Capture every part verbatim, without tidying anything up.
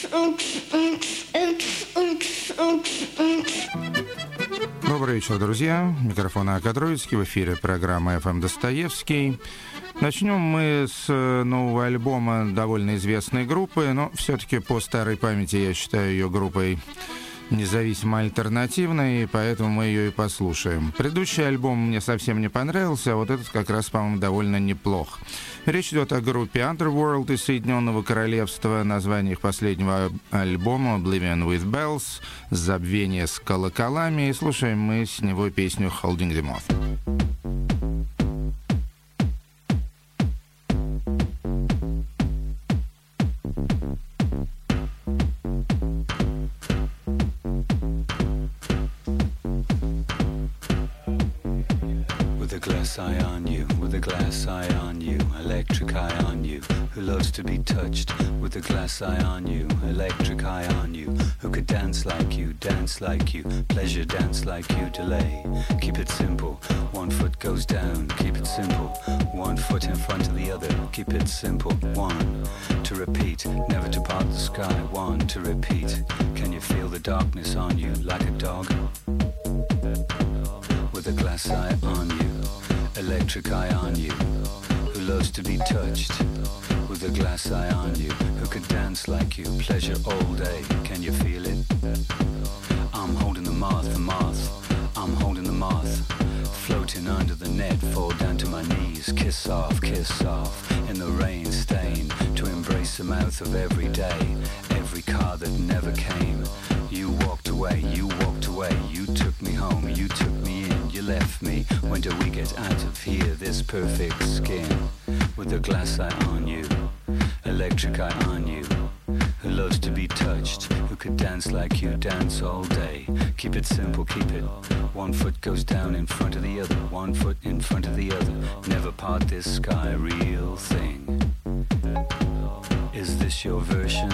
Добрый вечер, друзья. Микрофон Ака Троицкий. В эфире программа эф эм Достоевский. Начнем мы с нового альбома довольно известной группы, но все-таки по старой памяти я считаю ее группой независимо альтернативной, поэтому мы ее и послушаем. Предыдущий альбом мне совсем не понравился, а вот этот как раз, по-моему, довольно неплох. Речь идет о группе Underworld из Соединенного Королевства. Название их последнего альбома Oblivion with Bells, Забвение с колоколами, и слушаем мы с него песню Holding the Moth. Eye on you, with a glass eye on you, electric eye on you, who loves to be touched, with a glass eye on you, electric eye on you, who could dance like you, dance like you, pleasure dance like you, delay, keep it simple, one foot goes down, keep it simple, one foot in front of the other, keep it simple, one, to repeat, never to part the sky, one, to repeat, can you feel the darkness on you, like a dog, with a glass eye on you, electric eye on you, who loves to be touched, with a glass eye on you, who could dance like you, pleasure all day, can you feel it? I'm holding the moth, the moth, I'm holding the moth, floating under the net, fall down to my knees, kiss off, kiss off, in the rain stain, to embrace the mouth of every day, every car that never came, you walked away, you walked away, you took me home, you took me in, you left me, when do we get out of here, this perfect skin, with a glass eye on you, electric eye on you, who loves to be touched, who could dance like you, dance all day, keep it simple, keep it, one foot goes down in front of the other, one foot in front of the other, never part this sky, real thing, is this your version?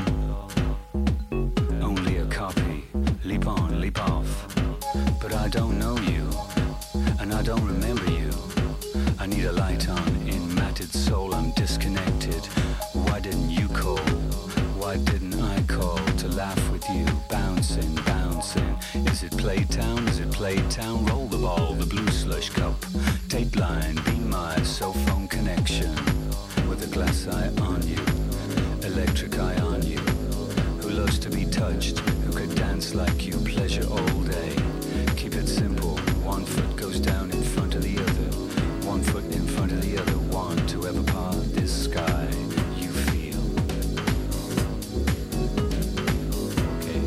Only a copy, leap on, leap off, but I don't know you, and I don't remember you, I need a light on, in matted soul I'm disconnected, why didn't you call, why didn't I call, to laugh with you, bouncing, bouncing, is it Playtown, is it Playtown, roll the ball, the blue slush cup, dateline, be my cell phone connection, with a glass eye on you, electric eye on you, who loves to be touched, who could dance like you, pleasure all day, keep it simple, one foot goes down in front of the other, one foot in front of the other, one to ever part this sky, you feel. Okay.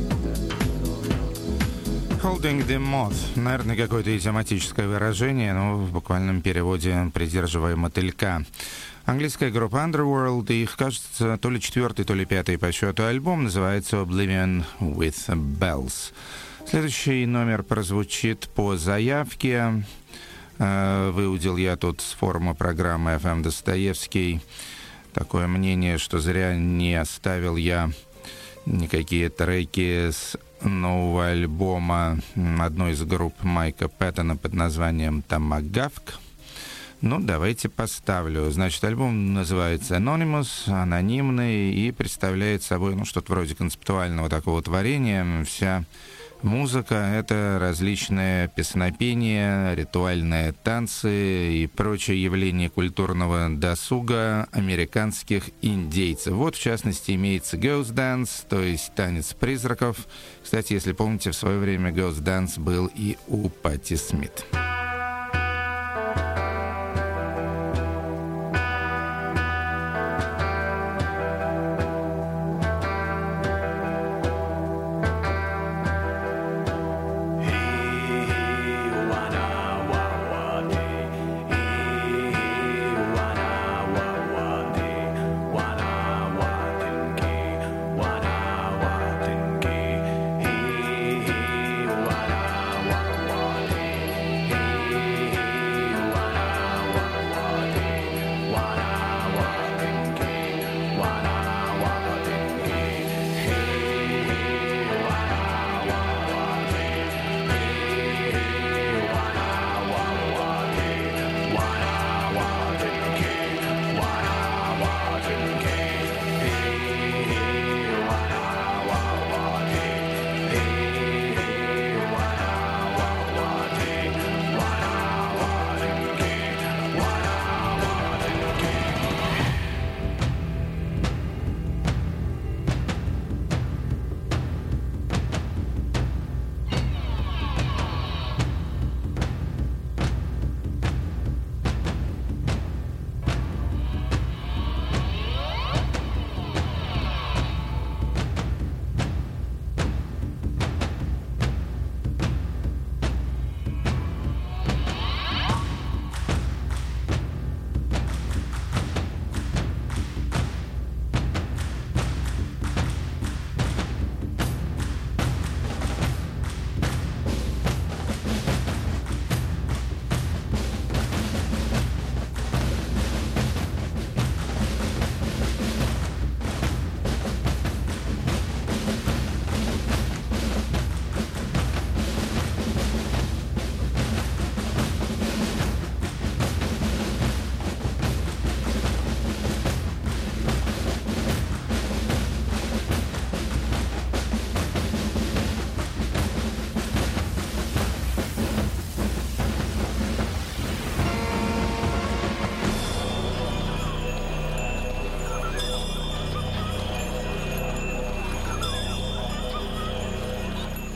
Holding the Moth. Наверное, какое-то идиоматическое выражение, но в буквальном переводе «придерживая мотылька». Английская группа Underworld, и их, кажется, то ли четвертый, то ли пятый по счету альбом, называется Oblivion with Bells. Следующий номер прозвучит по заявке. Выудил я тут с форума программы эф эм Достоевский такое мнение, что зря не оставил я никакие треки с нового альбома одной из групп Майка Пэттона под названием «Томагавк». Ну, давайте поставлю. Значит, альбом называется Anonymous, анонимный, и представляет собой, ну, что-то вроде концептуального такого творения. Вся музыка — это различные песнопения, ритуальные танцы и прочие явления культурного досуга американских индейцев. Вот, в частности, имеется Ghost Dance, то есть танец призраков. Кстати, если помните, в свое время Ghost Dance был и у Патти Смит. Hey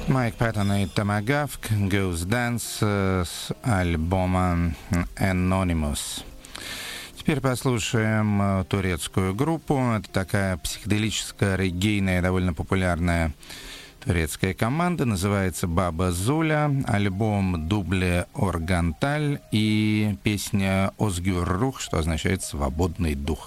Майк Пэттон и Томагавк, Goose Dance с альбома Anonymous. Теперь послушаем турецкую группу. Это такая психоделическая, реггейная, довольно популярная турецкая команда. Называется Баба Зуля. Альбом «Дубле Органталь» и песня «Озгюр Рух», что означает «свободный дух».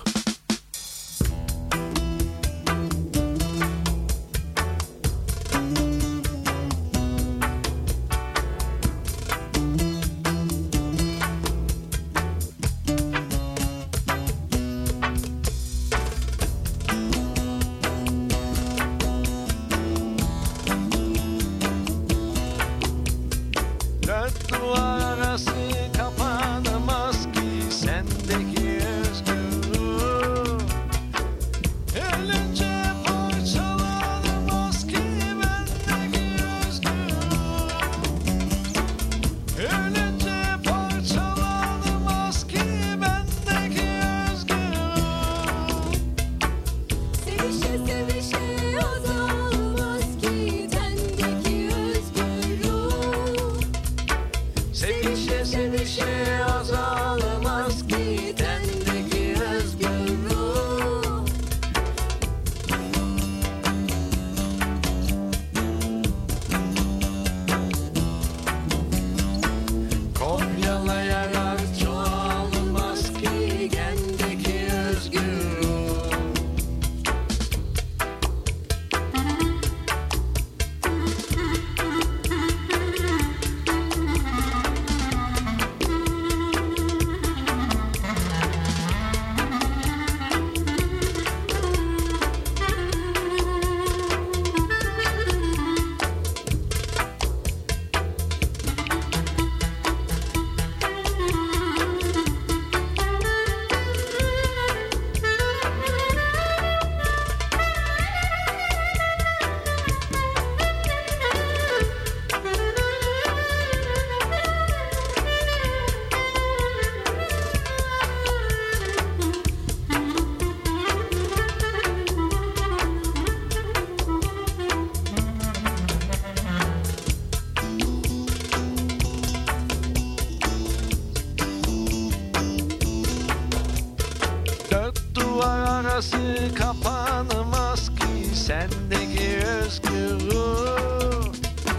Kapanmaz ki sendeki özgür ruh.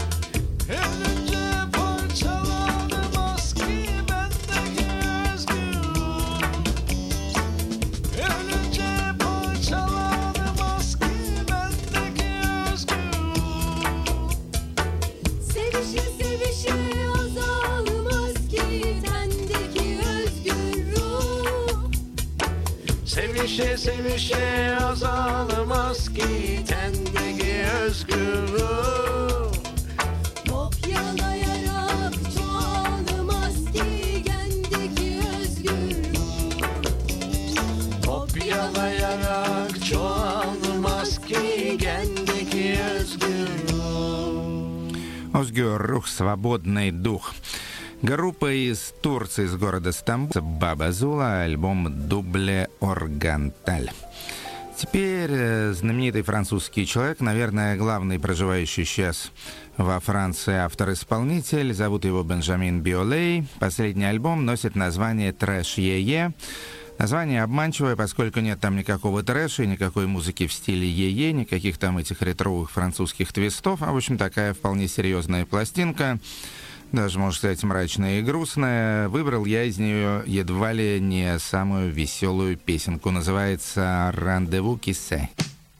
Ölünce parçalanmaz ki bendeki özgür ruh. Ölünce parçalanmaz ki bendeki özgür ruh. Sevişe sevişe azalmaz ki sendeki özgür ruh. Sevişe sevişe azalmaz ki tendeki özgür ruh. Kopyalayarak çoğalmaz ki kendiki özgür ruh. Kopyalayarak çoğalmaz ki kendiki özgür ruh. Озгюр Рух, «Свободный дух». Группа из Турции, из города Стамбул, Баба Зула, альбом «Дубле Органталь». Теперь знаменитый французский человек, наверное, главный проживающий сейчас во Франции автор-исполнитель. Зовут его Бенджамин Биолей. Последний альбом носит название «Трэш-Е-Е». Название обманчивое, поскольку нет там никакого трэша и никакой музыки в стиле Е-Е, никаких там этих ретровых французских твистов. А, в общем, такая вполне серьезная пластинка. Даже, можно сказать, мрачная и грустная. Выбрал я из нее едва ли не самую веселую песенку. Называется «Рандеву Киссе».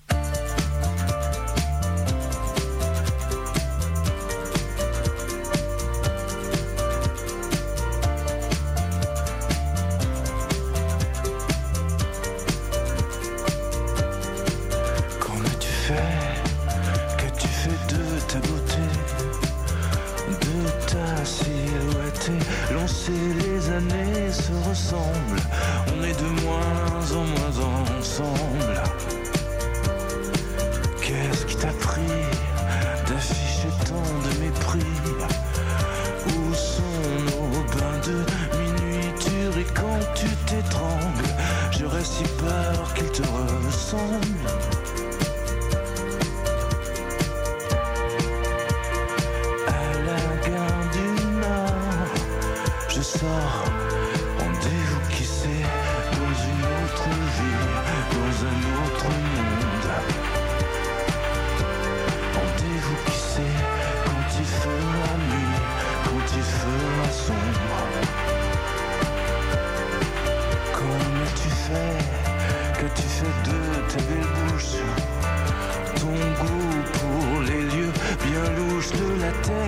Les années se ressemblent, on est de moins en moins ensemble. Qu'est-ce qui t'a pris d'afficher tant de mépris? Où sont nos bains de minuit? Et quand tu t'étrangles, j'aurais si peur qu'il te ressemble.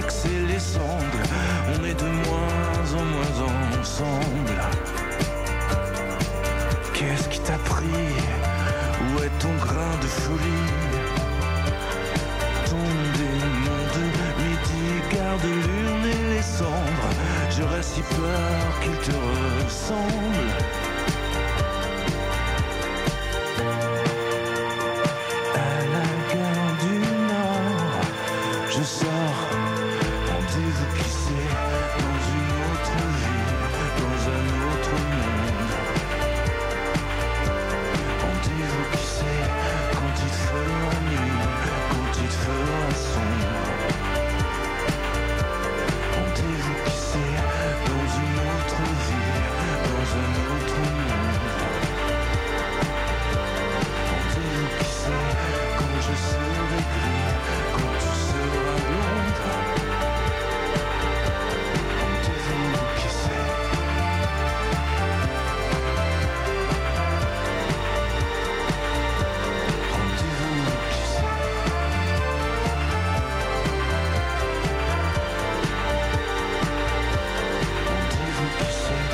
que c'est les sangles. On est de moins en moins ensemble. Qu'est-ce qui t'a pris? Où est ton grain de folie? Ton démon de midi garde l'urne et les cendres. J'aurais si peur qu'il te ressemble. À la gare du Nord, je sors. Rendez-vous qui sait, dans une autre ville, dans un autre monde. Rendez-vous qui sait, quand il te fera nuit, quand il te fera sombre. Rendez-vous qui sait, dans une autre ville, dans un autre monde. Rendez-vous qui sait, quand je serai gris, quand tu seras blonde. Rendez-vous qui sait. Rendez-vous qui sait. Rendez-vous qui sait.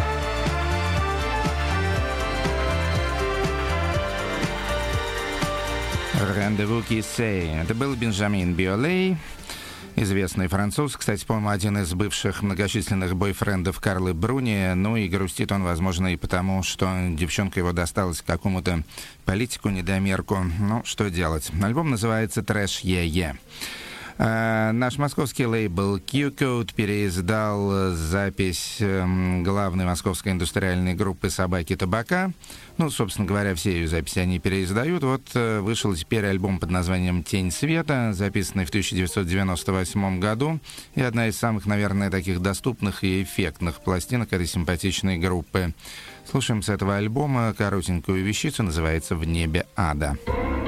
«Rendezvous qui sait». Это был Бенджамин Биолей, известный француз, кстати, по-моему, один из бывших многочисленных бойфрендов Карлы Бруни. Ну и грустит он, возможно, и потому, что девчонка его досталась какому-то политику, недомерку. Ну, что делать? Альбом называется «Трэш Е-Е». А, наш московский лейбл Q-Code переиздал запись э, главной московской индустриальной группы «Собаки Табака». Ну, собственно говоря, все ее записи они переиздают. Вот э, вышел теперь альбом под названием «Тень света», записанный в тысяча девятьсот девяносто восьмом году. И одна из самых, наверное, таких доступных и эффектных пластинок этой симпатичной группы. Слушаем с этого альбома коротенькую вещицу, называется «В небе ада».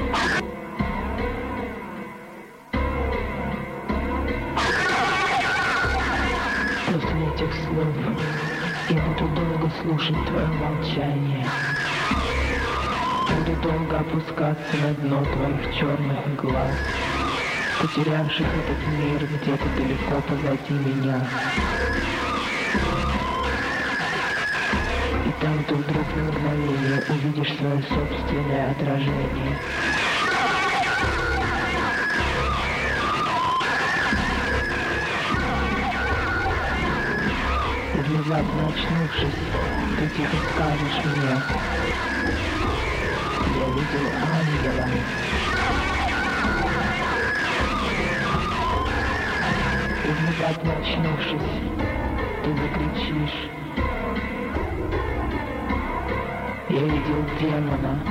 После этих слов я буду долго слушать твое молчание. Буду долго опускаться на дно твоих черных глаз, потерявших этот мир где-то далеко позади меня. И там ты вдруг на мгновение увидишь свое собственное отражение. Внезапно очнувшись, ты тихо скажешь мне: я видел ангела. И внезапно очнувшись, ты закричишь: я видел демона.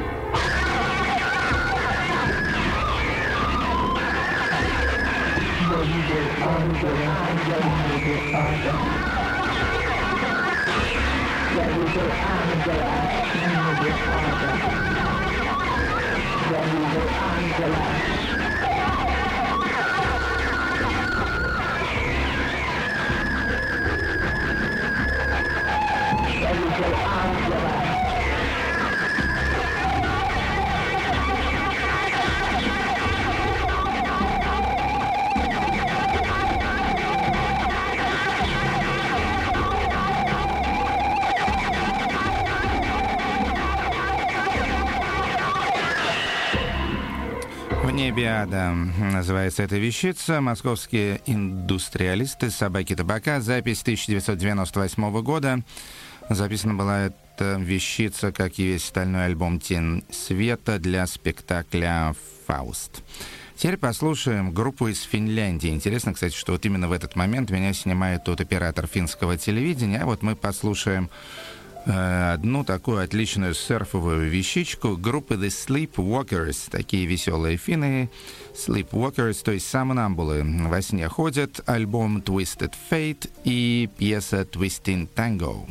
Я видел ангела, я видел ада. Я видел ангела, я видел ада. Я видел ангела. Я видел ангела. «В небе ада» называется эта вещица. Московские индустриалисты «Собаки Табака». Запись тысяча девятьсот девяносто восьмого года. Записана была эта вещица, как и весь остальной альбом «Тень света» для спектакля «Фауст». Теперь послушаем группу из Финляндии. Интересно, кстати, что вот именно в этот момент меня снимает тот оператор финского телевидения. А вот мы послушаем э, одну такую отличную серфовую вещичку группы The Sleepwalkers. Такие веселые финны. Sleepwalkers, то есть сомнамбулы, во сне ходят. Альбом Twisted Fate и пьеса Twisting Tango.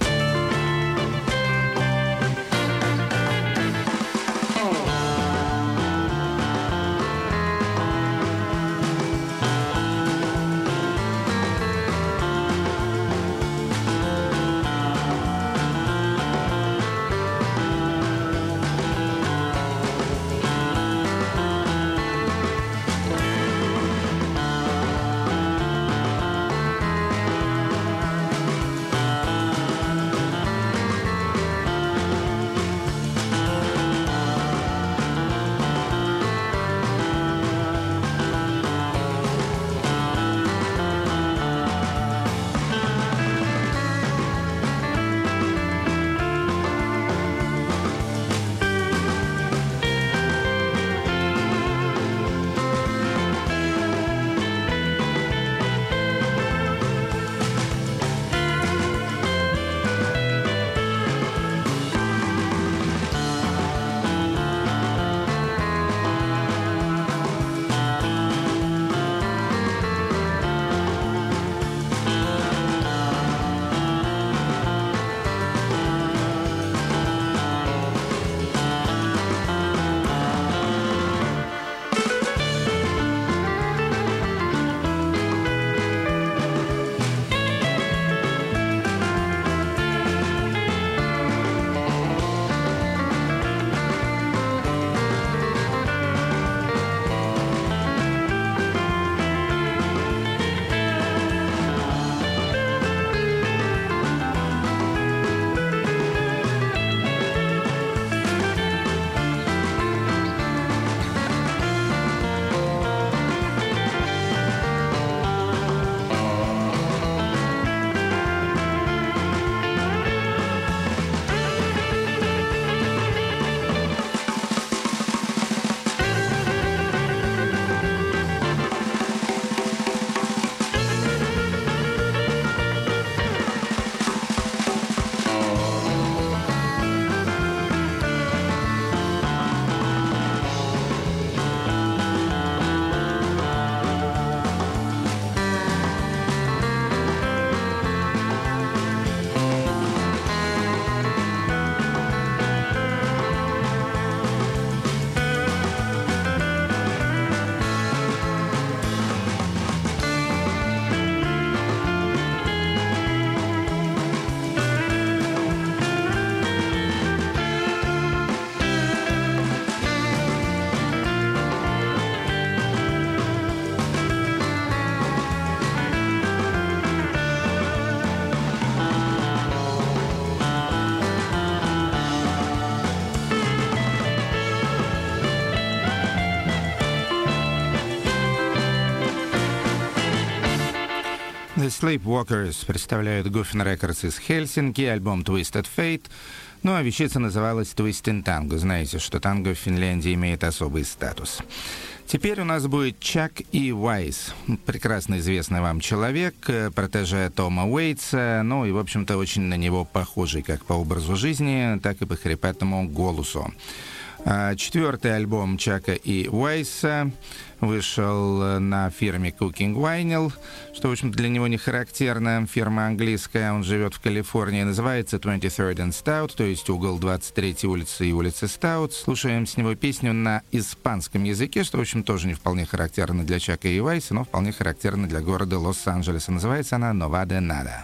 The Sleepwalkers представляют Goofin Records из Хельсинки, альбом Twisted Fate. Ну а вещица называлась Twisting Tango. Знаете, что танго в Финляндии имеет особый статус. Теперь у нас будет Чак И. Уайс. Прекрасно известный вам человек, протеже Тома Уэйтса, ну и, в общем-то, очень на него похожий как по образу жизни, так и по хрипатому голосу. Четвертый альбом Чака И. Уайса вышел на фирме Cooking Vinyl, что, в общем-то, для него не характерно. Фирма английская, он живет в Калифорнии, называется twenty-third and Stout, то есть угол двадцать третьей улицы и улицы Stout. Слушаем с него песню на испанском языке, что, в общем, тоже не вполне характерно для Чака И. Уайса, но вполне характерно для города Лос-Анджелеса. Называется она «No va de nada».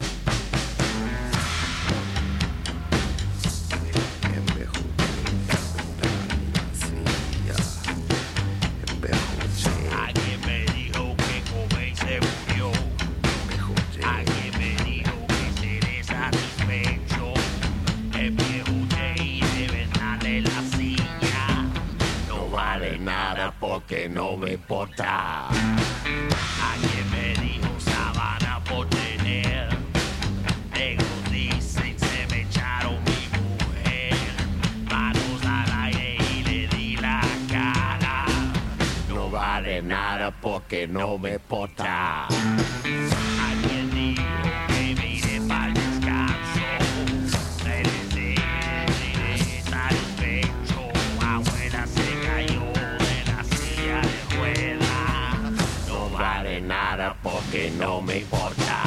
Que no me importa. Alguien me dijo sábana por tener. Negros dicen se me echaron mi mujer. Manos al aire y le di la cara. No vale nada porque no me importa. Alguien dijo que me iré para el descanso. Me desde, me está el pecho. Abuela se cayó. No vale nada porque no me importa.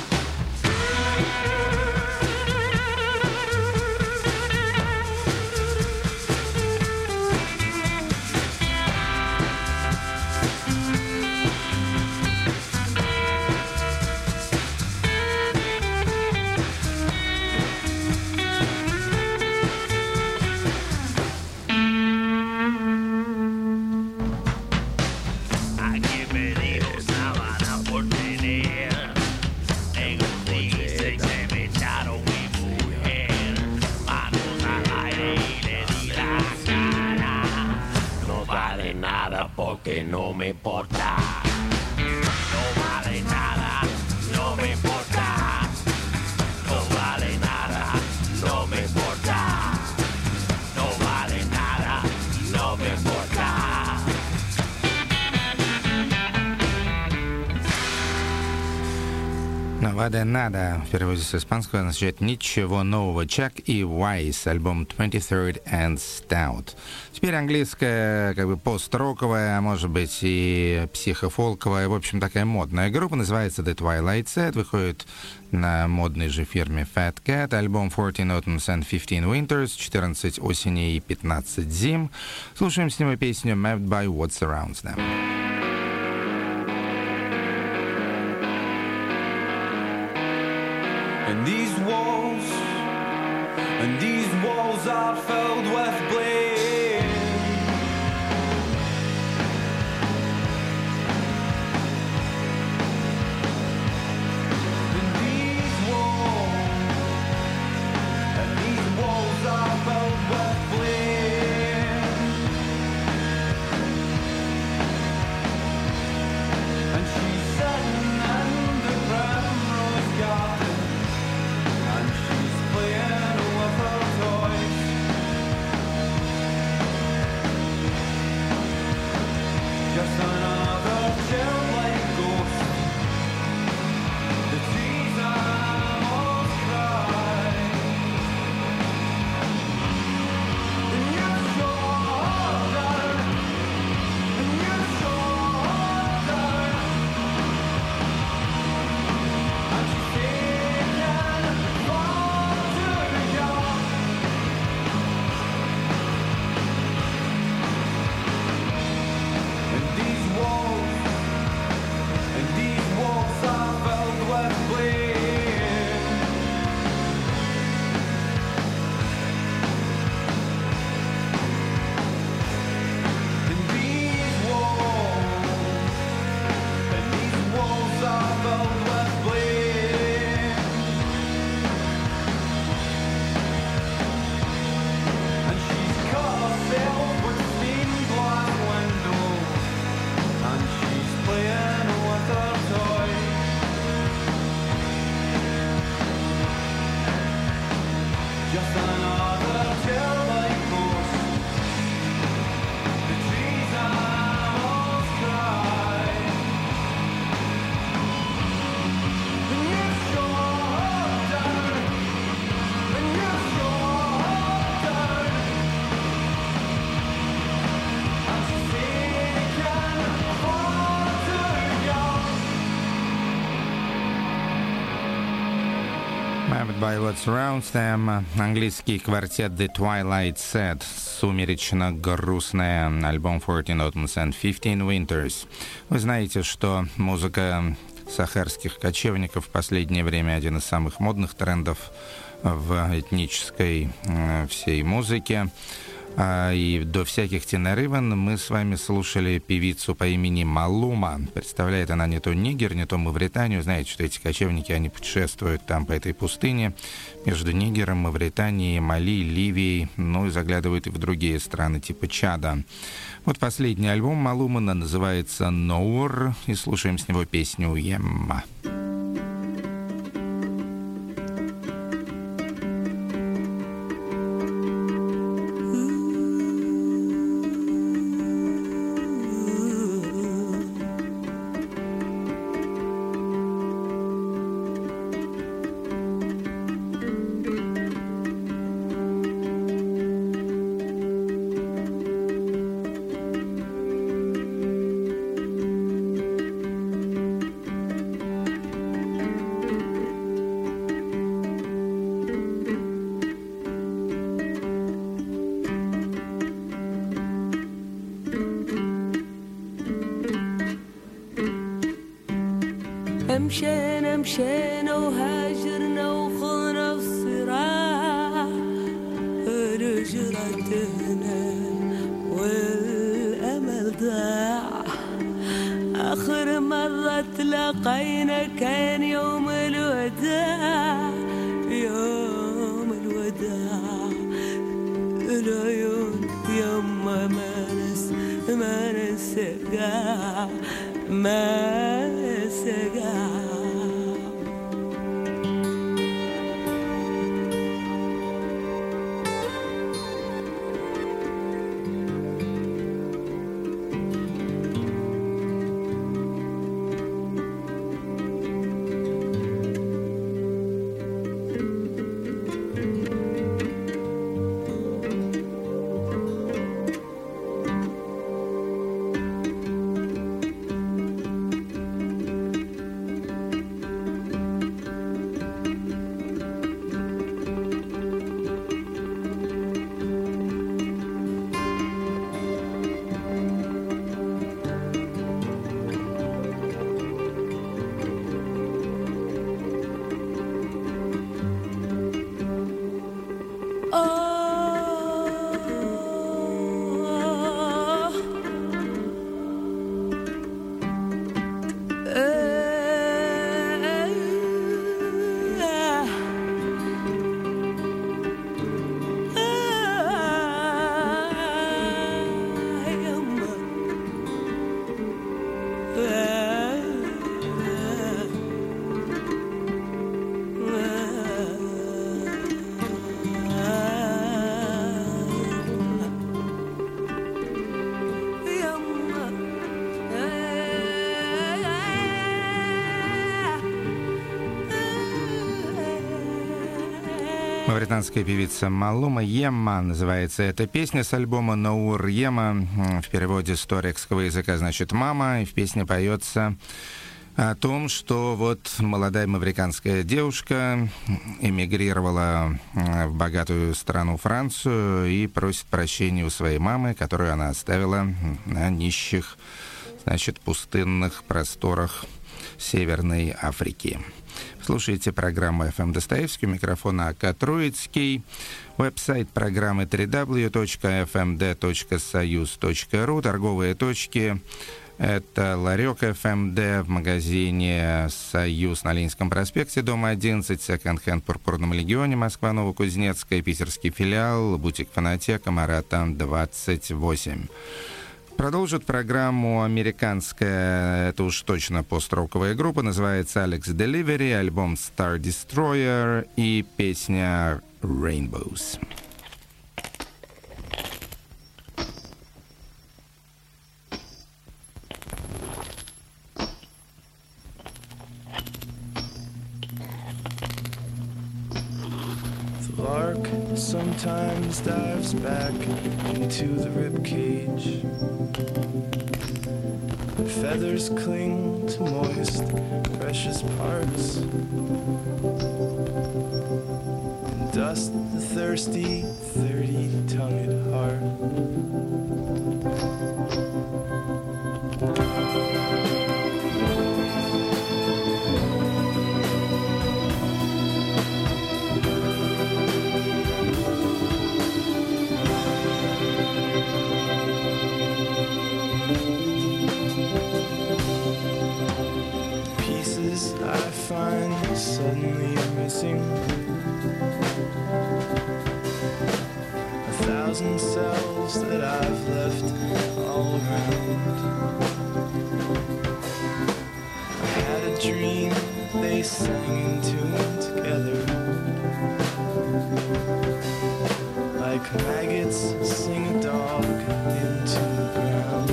Porque no me importa. No vale nada, no me importa. No vale nada, no me importa. No vale nada, no me importa. No va de nada в переводе с испанского означает «ничего нового». Чак И. Уайс, альбом twenty-third and Stout. Теперь английская, как бы пост-роковая, а может быть и психофолковая, в общем, такая модная группа, называется The Twilight Set, выходит на модной же фирме Fat Cat, альбом fourteen Autumns and fifteen Winters, четырнадцать осеней и пятнадцать зим. Слушаем с него песню Mapped by What Surrounds Them. And these walls, and these walls are filled with blame. And these walls, and these walls are filled with flame. And she's sitting in the primrose garden. And she's playing with her toys. Just another childlike ghost. The trees almost cry. And you're shorter, and you're shorter. And she's taking far too young. And these Surrounded by what surrounds them. Английский квартет The Twilight Sad. Сумеречно-грустная. Альбом fourteen Autumns and fifteen Winters. Вы знаете, что музыка сахарских кочевников в последнее время один из самых модных трендов в этнической э, всей музыке. А, и до всяких Тенерывен мы с вами слушали певицу по имени Малума. Представляет она не то Нигер, не то Мавританию. Знаете, что эти кочевники, они путешествуют там по этой пустыне между Нигером, Мавританией, Мали, Ливией, ну и заглядывают и в другие страны типа Чада. Вот последний альбом Малумы называется «Ноур», и слушаем с него песню «Емма». مشينا مشينا وهاجرنا وخونا في الصراع رجعتنا والأمل ضاع آخر مرة تلاقينا كان يوم الوداع يوم الوداع العيون يما ما نس ما نسقع ما نسقع Мавританская певица Малума «Емма» называется эта песня с альбома «Ноур». «Емма» в переводе с турецкого языка значит «мама», и в песне поется о том, что вот молодая мавриканская девушка эмигрировала в богатую страну Францию и просит прощения у своей мамы, которую она оставила на нищих, значит, пустынных просторах Северной Африки. Слушайте программу эф эм Достоевский, у микрофона АК Троицкий. Веб-сайт программы дабл ю дабл ю дабл ю точка эф эм дэ точка союз точка ру. Торговые точки — это Ларек эф эм дэ в магазине «Союз» на Ленинском проспекте, дом одиннадцать, секонд-хенд в Пурпурном легионе, Москва, Новокузнецкая, питерский филиал, бутик «Фонотека», Марата, двадцать восемь. Продолжит программу американская, это уж точно пост-роковая группа, называется Alex Delivery, альбом Star Destroyer и песня Rainbows. The lark sometimes dives back into the ribcage. Feathers cling to moist, precious parts. thirsty, thirty-tongued heart. Pieces I find suddenly missing. A thousand cells that I've left all around. I had a dream, they sang in tune together. Like maggots sing a dog into the ground.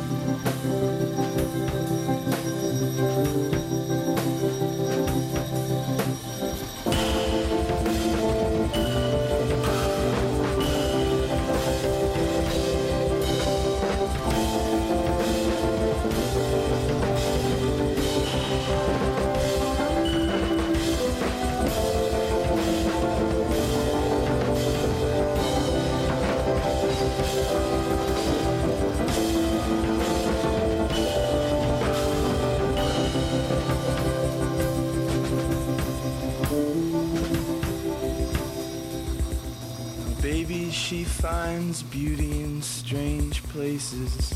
Baby, she finds beauty in strange places.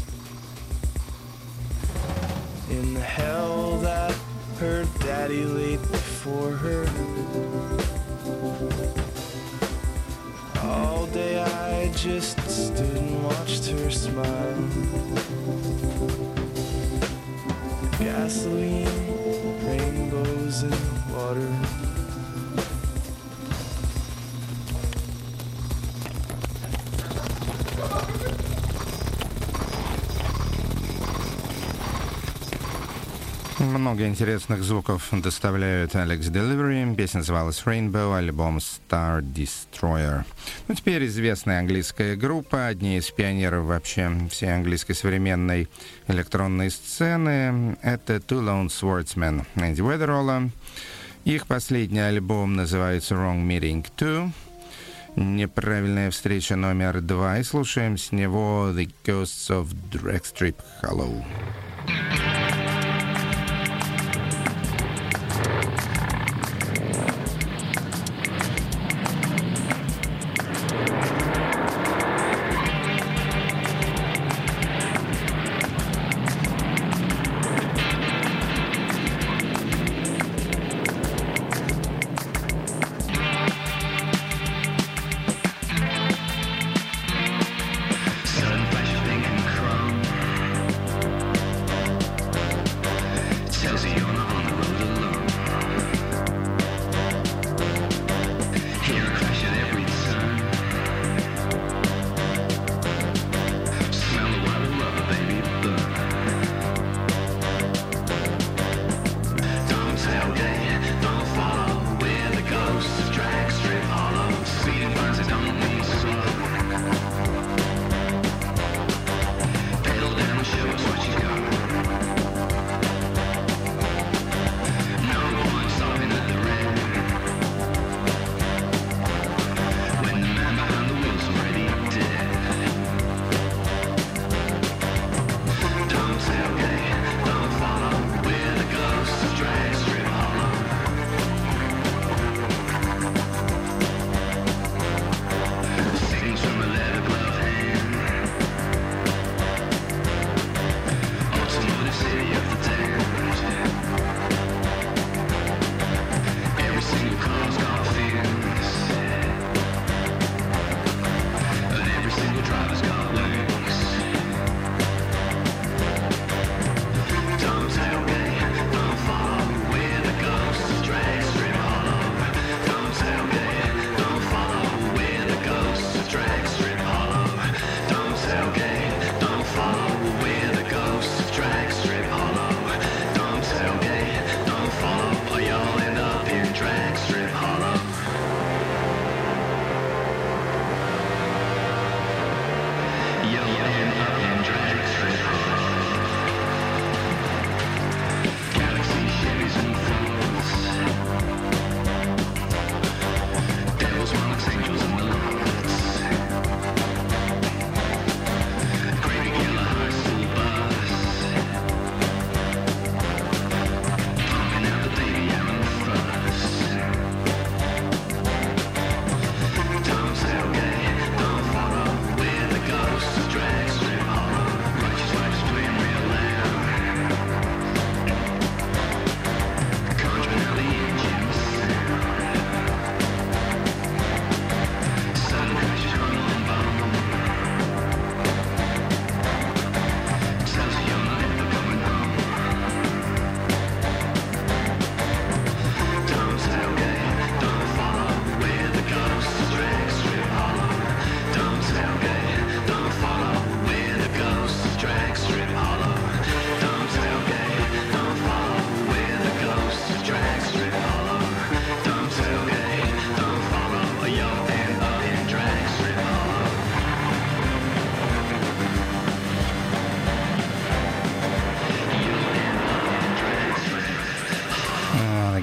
In the hell that her daddy laid before her. All day I just stood and watched her smile. Gasoline, rainbows in the water. Много интересных звуков доставляют Alex Delivery. Песня называлась Rainbow, альбом Star Destroyer. Ну, теперь известная английская группа, одни из пионеров вообще всей английской современной электронной сцены. Это Two Lone Swordsmen Энди Уэдеролла. Их последний альбом называется Wrong Meeting два. Неправильная встреча номер два. И слушаем с него The Ghosts of Dragstrip Hollow. Sun flashing in chrome.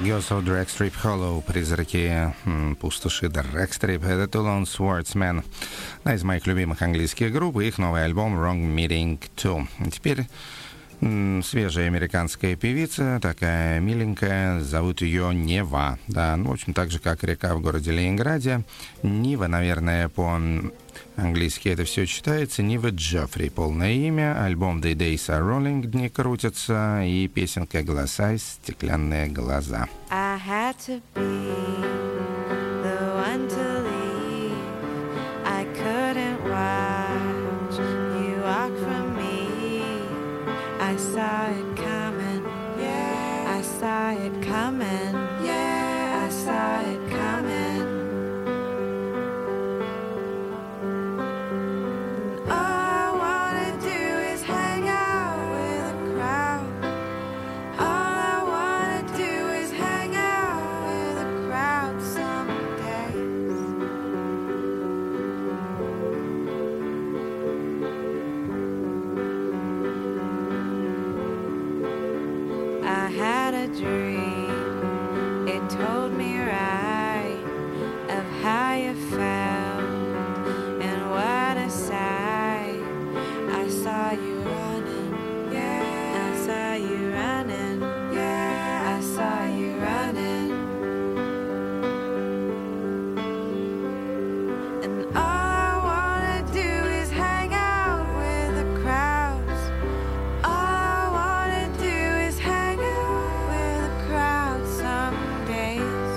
Ghosts of Dragstrip Hollow, призраки м, пустоши Dragstrip, это Toulon Swordsman, одна из моих любимых английских групп, и их новый альбом Wrong Meeting два. Теперь м, свежая американская певица, такая миленькая, зовут ее Нева, да, ну, в общем, так же, как река в городе Ленинграде. Нива, наверное, по-английски это все читается, Нива Джеффри, полное имя, альбом The Days Are Rolling, дни крутятся, и песенка «Голоса из стеклянные глаза». I had to be the one to leave. I couldn't watch you walk from me. I saw it coming. Yeah. I saw it coming. Yeah. I saw it coming. And all I wanna do is hang out with a crowd. All I wanna do is hang out with a crowd some days. I had a dream, it told me right of how you felt and what a sight. I saw you running, yeah. I saw you running, yeah. I saw you running. And all I wanna do is hang out with the crowds. All I wanna do is hang out with the crowd some days.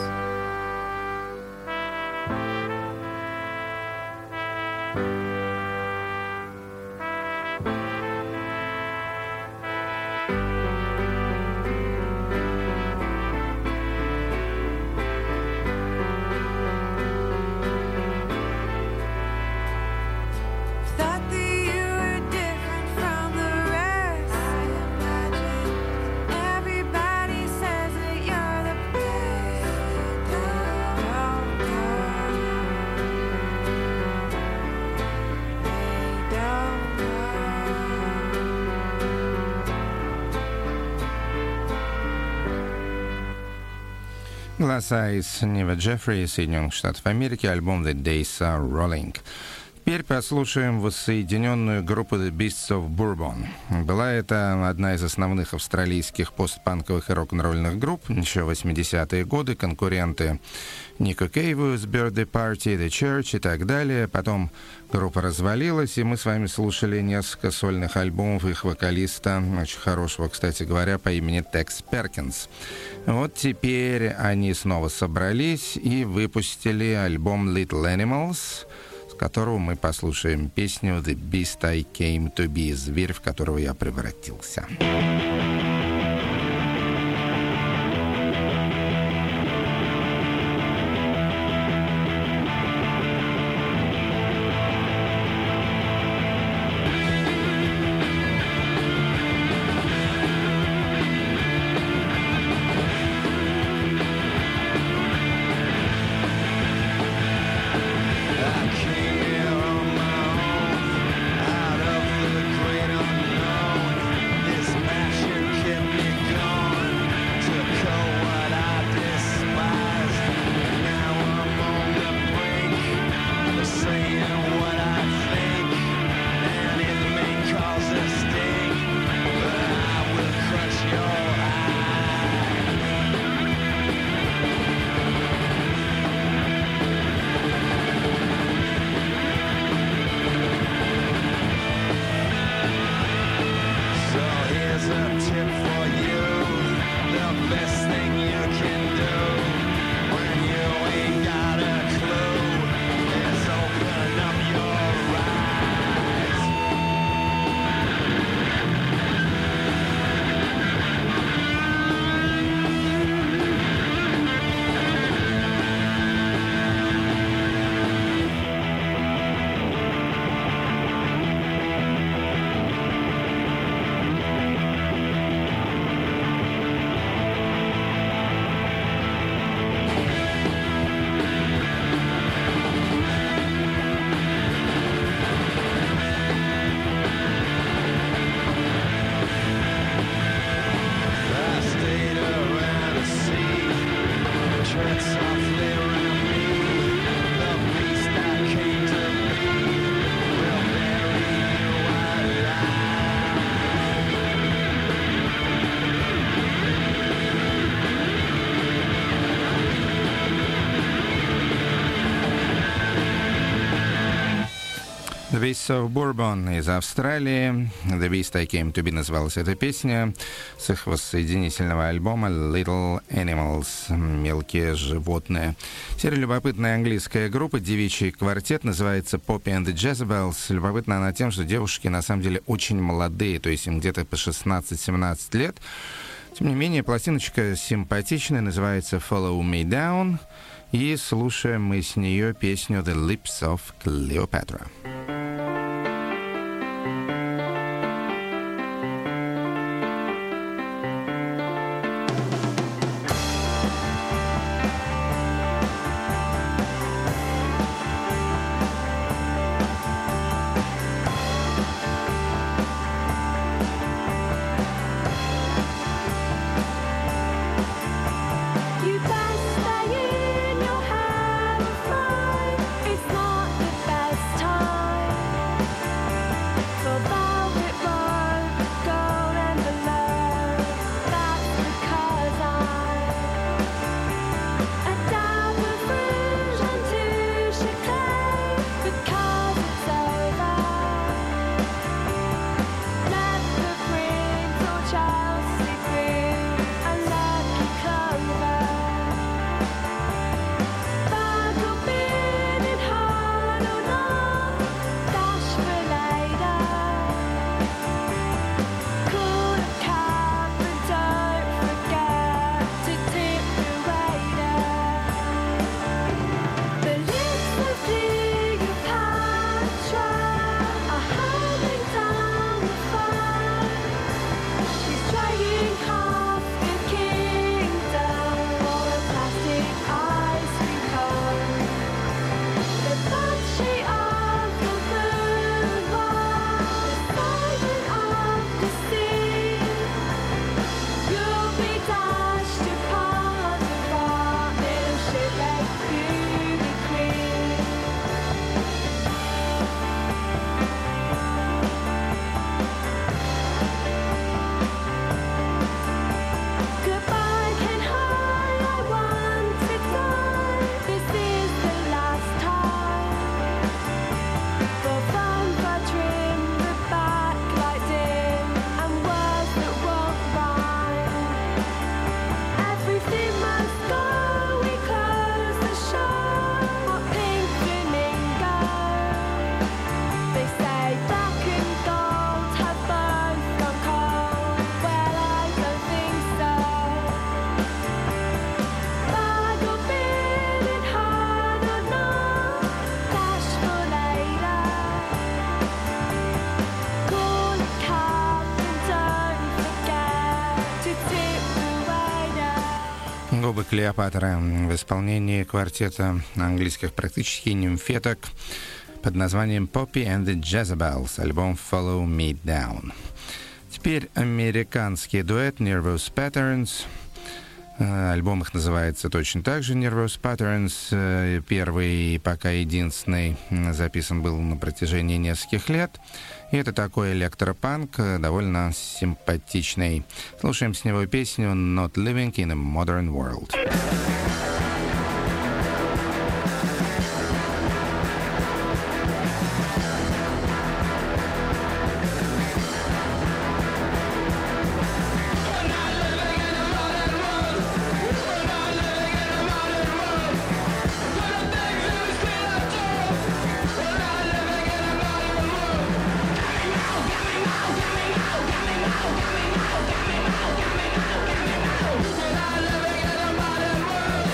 Thought that you were different from the rest. I imagine everybody says that you're the best. They don't know. They don't Голоса из Нива Джеффри, Соединенных Штатов Америки, альбом The Days Are Rolling. Теперь послушаем воссоединенную группу The Beasts of Bourbon. Была это одна из основных австралийских постпанковых и рок-н-ролльных групп еще в восьмидесятые годы, конкуренты Нику Кейву с Birthday Party, The Church и так далее. Потом группа развалилась, и мы с вами слушали несколько сольных альбомов их вокалиста, очень хорошего, кстати говоря, по имени Текс Перкинс. Вот теперь они снова собрались и выпустили альбом Little Animals, с которого мы послушаем песню «The Beast I Came to Be», «Зверь, в которого я превратился». Out of the great unknown, this passion Beasts of Bourbon из Австралии. The Beast I Came to Be называлась эта песня с их воссоединительного альбома Little Animals, мелкие животные. Теперь любопытная английская группа, девичий квартет, называется Poppy and the Jezebels. Любопытна она тем, что девушки на самом деле очень молодые, то есть им где-то по шестнадцать-семнадцать лет. Тем не менее, пластиночка симпатичная, называется Follow Me Down. И слушаем мы с нее песню The Lips of Cleopatra. You best stay in your hand frame. It's not the best time for velvet rope, gold and below. That's because I'm a dab of rouge and touche éclair. Because it's over. Let the prince or Chelsea through a lucky clover. Bag or bin in hand or not, dash for later. Call a cab and don't forget to tip the waiter. The lips of Cleopatra are hanging down the phone. She's trying half the kingdom for a plastic ice cream cone. The banshee of the moonlight, the siren of the sea. You'll be dashed upon the rock, little shipwreck beauty queen. Goodbye, Ken High, I want to die. This is the last time. For fun, for trim, the backlight dim, and words that won't rhyme. Everything must go, we close the show. Our pink flamingo. They say black and gold have both gone cold. Well, I don't think so. Bag or bin in hand or not, dash for later. Call a cab and don't forget to tip the waiter. Губы Клеопатры в исполнении квартета английских практически нимфеток под названием Poppy and the Jezebels, альбом Follow Me Down. Теперь американский дуэт Nervous Patterns. Э, Альбом их называется точно так же Nervous Patterns. Э, Первый и пока единственный м, записан был на протяжении нескольких лет. И это такой электропанк, э, довольно симпатичный. Слушаем с него песню Not Living in a Modern World. Living in a modern world.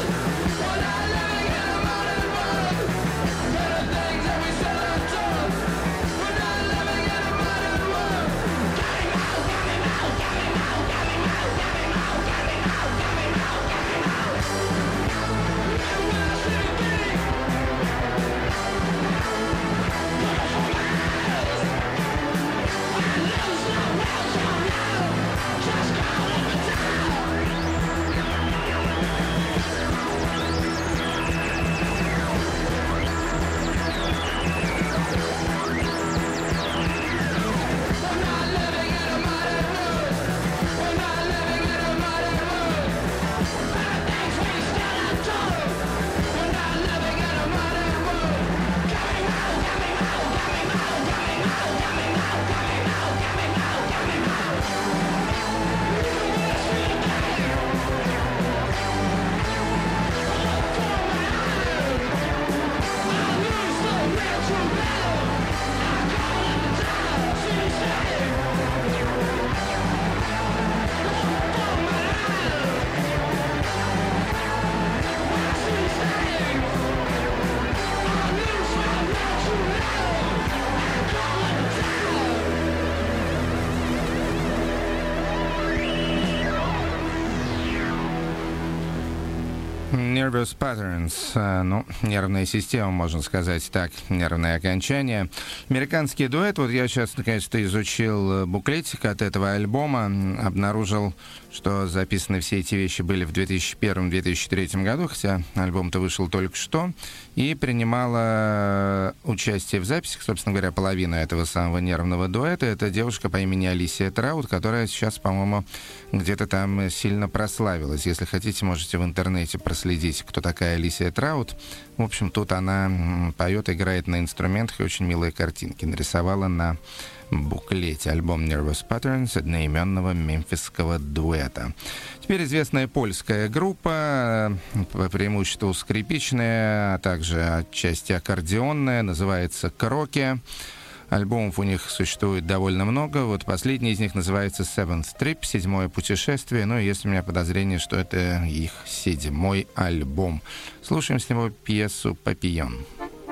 Nervous Patterns, э, ну, нервная система, можно сказать так, нервное окончание. Американский дуэт, вот я сейчас наконец-то изучил буклетик от этого альбома, обнаружил, что записаны все эти вещи были в две тысячи первом — две тысячи третьем году, хотя альбом-то вышел только что, и принимала участие в записях, собственно говоря, половина этого самого нервного дуэта. Это девушка по имени Алисия Траут, которая сейчас, по-моему, где-то там сильно прославилась. Если хотите, можете в интернете проследить, кто такая Алисия Траут. В общем, тут она поет, играет на инструментах и очень милые картинки нарисовала на буклете. Альбом Nervous Patterns одноименного мемфисского дуэта. Теперь известная польская группа, по преимуществу скрипичная, а также отчасти аккордеонная, называется «Кроки». Альбомов у них существует довольно много. Вот последний из них называется Seventh Trip, седьмое путешествие. Ну, есть у меня подозрение, что это их седьмой альбом. Слушаем с него пьесу «Папийон».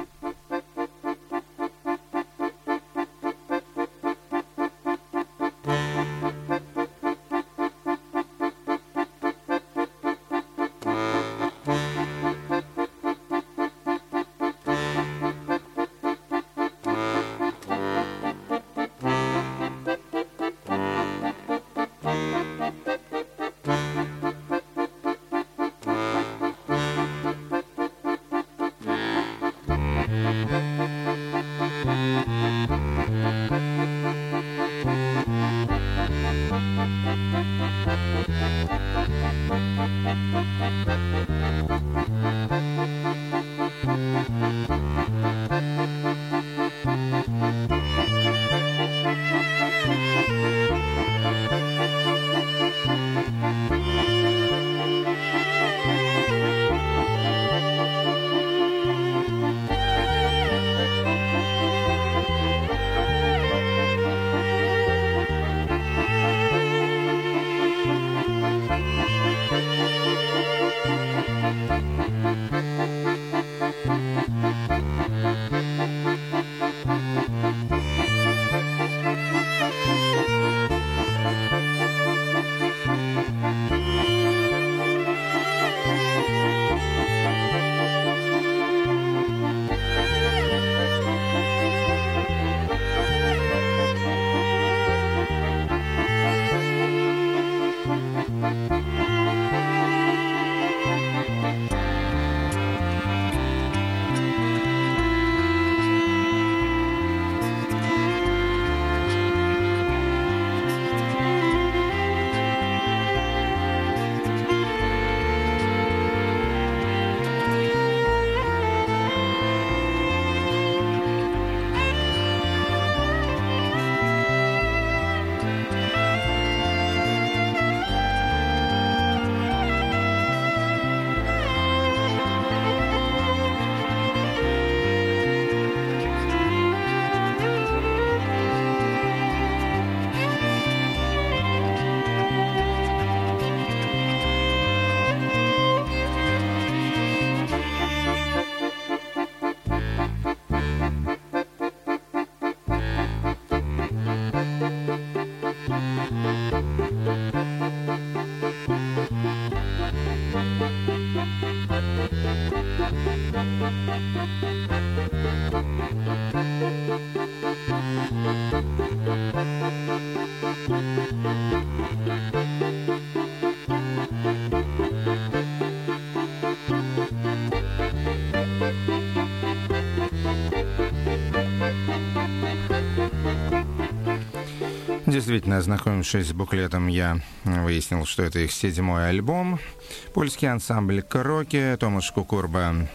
Действительно, ознакомившись с буклетом, я выяснил, что это их седьмой альбом. Польский ансамбль «Кроки». Томаш Кукурба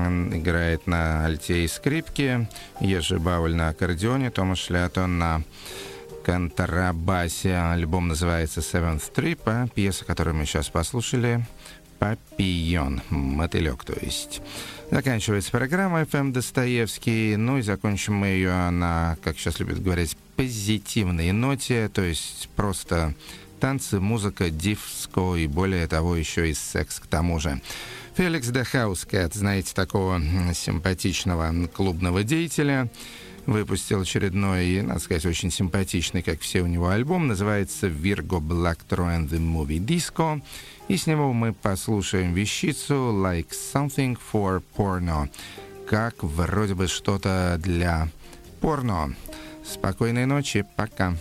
играет на альте и скрипке, Ежи Бауль на аккордеоне, Томаш Шлято на контрабасе. Альбом называется Seventh Trip, а пьеса, которую мы сейчас послушали, «Папийон», мотылек, то есть. Заканчивается программа эф эм Достоевский, ну и закончим мы ее на, как сейчас любят говорить, позитивной ноте, то есть просто танцы, музыка, диско и более того еще и секс к тому же. Феликс де Хаускет, знаете, такого симпатичного клубного деятеля, выпустил очередной, и, надо сказать, очень симпатичный, как все у него, альбом. Называется «Virgo Blacktro and the Movie Disco». И с него мы послушаем вещицу «Like Something for Porno». Как вроде бы что-то для порно. Спокойной ночи, пока.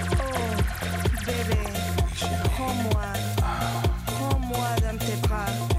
Prends-moi, prends-moi dans tes bras.